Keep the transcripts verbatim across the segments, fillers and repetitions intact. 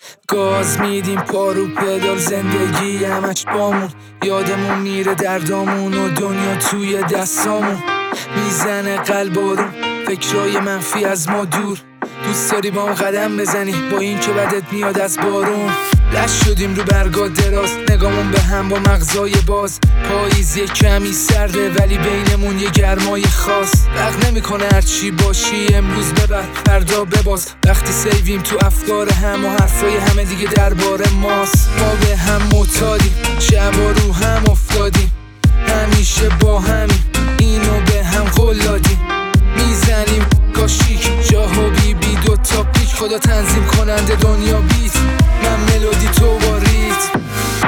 گاز میدیم پارو پدال، زندگی همش بامون، یادمون میره دردامون و دنیا توی دستامون. میزنه قلب آروم، فکرای منفی از ما دور. دوست داری با هم قدم بزنی با این که بدت میاد از بارون. لش شدیم رو برگا دراز، نگامون به هم با مغزای باز. پاییز یه کمی سرده ولی بینمون یه گرمای خاص. وقت نمیکنه هرچی باشی امروز ببر فردا بباز. وقتی سیویم تو افکار هم و حرفای همه دیگه درباره ماست. ما به هم معتادیم، شبا رو هم افتادیم، همیشه با همین اینو به هم قول دادیم. میزنیم کاشیک جاها بی بی دو تا پیک، خدا تنظیم کننده دنیا بیت، من ملودی تو با ریت.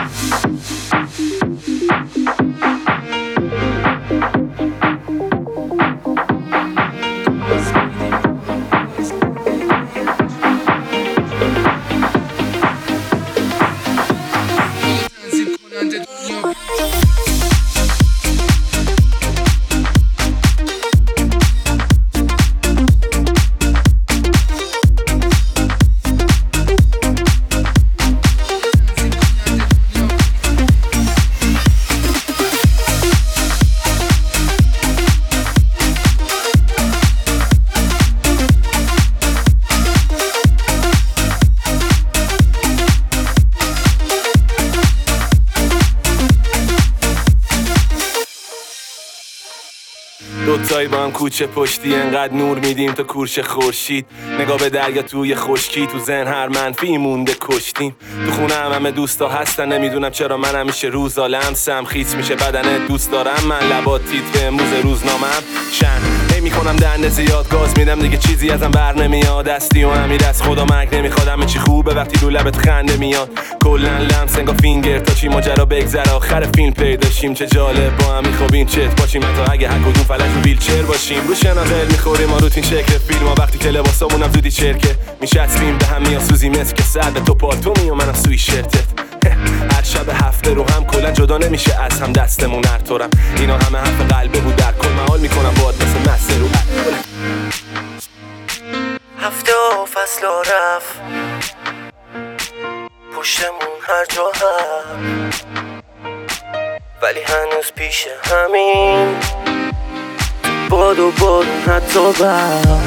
دوتایی با هم کوچه پشتی، انقدر نور میدیم تا کورش خورشید. نگاه به دریا توی خشکی، تو ذهن هر منفی مونده کشتیم. تو خونه هم همه دوستا هستن، نمیدونم چرا من همیشه روز لمسم خیس میشه بدنت. دوست دارم من لبات تیتر امروز روزنامه‌ام شن نمی‌کنم دنده زیاد، گاز میدم دیگه چیزی ازم بر نمیاد. دستی و همین دست خدا مرگ نمیخواد، همه چی خوبه وقتی رو لبت خنده میاد. کلا لمس انگار فینگر تا چی ماجرا بگذره، آخر فیلم پیداشیم. چه جالب با هم میخوابیم چت باشیم، حتی اگه هر کدوم فلج رو ویلچر باشیم. رو شناقل میخوریم ما روتین شکل فیلم ها، وقتی که لباسامون هم زودی چرکه میشستیم به هم میاسوزی مثل که سر به تو پالتومی و منم سوی شرتت. هر شب هفته رو هم کلا جدا نمیشه از هم دستمون هر طورم. اینا همه حرف قلبه بود، در کل محال میکنم باد مثل مسته رو هفته و فصل و رفت پشتمون هر جا هم، ولی هنوز پیش همین باد و بارون حتی برم.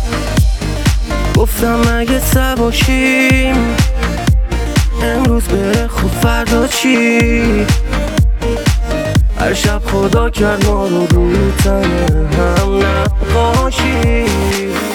گفتم اگه سباشیم امروز بره خوب فردا چی. هر شب خدا کرد ما رو رو تنه هم نقاشی.